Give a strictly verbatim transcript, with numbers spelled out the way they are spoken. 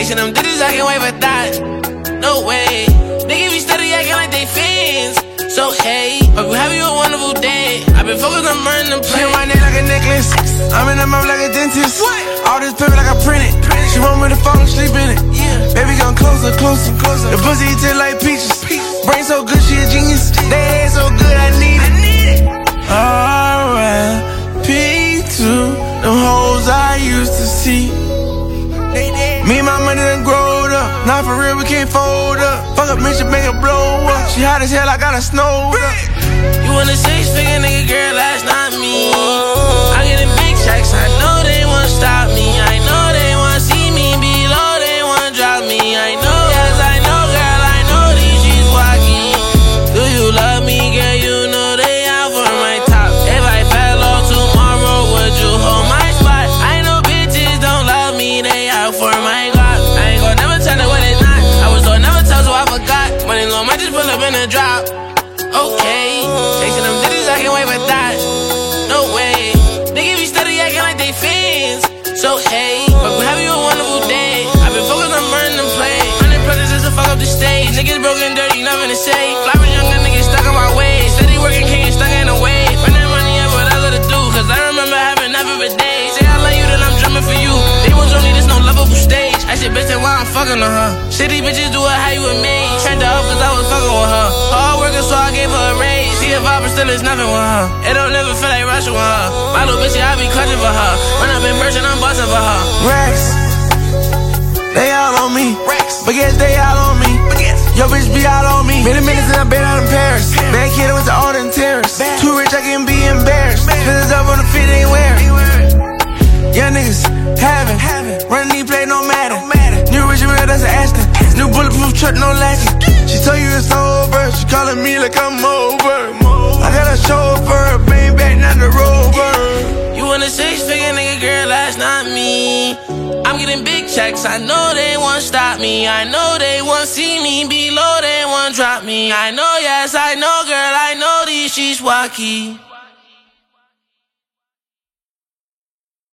Chasing them digits, I can't wait for that. No way. Niggas be steady acting like they fans. So hey, I will have you a wonderful day. I've been focused on burning the plane. She my neck like a necklace. I'm in the mouth like a dentist. What? All this paper like I print it. She want me to fall asleep in it. Yeah. Baby come closer, closer, closer. The pussy taste like peaches. Brain so good, she a genius. They head so good, I need it. R I P to them hoes I used to see. Me and my money done growed up. Not for real, we can't fold up. Fuck up, bitch, make it blow up. She hot as hell, I got her snowed up. You want a six figure nigga, girl, that's not me. I get in big checks, I know they won't stop me. I know they want see me below, they won't drop me. I know, yes, I know, girl, I know these she's walking. Do you love me, girl? You know they out for my top. If I fell off tomorrow, would you hold my spot? I know bitches don't love me, they out for my God. I ain't gon' never tell it what it's not. I was told never tell, so I forgot. Money low, might just pull up in a drop. Okay, chasing them digits, I can't wait for that. No way. Niggas be steady acting like they fans. So hey, but we have you a wonderful day. I've been focused on burning the play. Hundred projects just to fuck up the stage. Niggas broken, dirty, nothing to say. Fly with younger niggas stuck on my way. Steady working, king stuck in the way. Run that money up, what I gotta do. Cause I remember having never a day. Say I love you, then I'm drumming for you. They was only this no lovable stage. I said, bitch, then why I'm fucking on her? Shitty bitches do it how you with me. Turned her up cause I was fucking with her. Hard working, so I gave her a raise. She a vibe, but still it's nothing with her. It don't never feel like rushing with her. My little bitch, yeah, I be clutching for her. When I'm in person, I'm busting for her. Rex, they all on me. Rex, but yes, they all on me. Yo, bitch be all on me. Many minutes and I've been out in Paris. Bad kid, I went to all them terrace. Too rich, I can be embarrassed. Feelings up on the feet, ain't wearing. Young niggas having, running these play no matter. New rich real, that's an Aston. New bulletproof truck, no lacking. She told you it's over. She calling me like I'm over. I got a chauffeur, bring back not the rover. You want a six figure nigga, girl, that's not me. I'm getting big checks, I know they won't stop me. I know they won't see me below, they won't drop me. I know, yes, I know, girl, I know these she's wacky.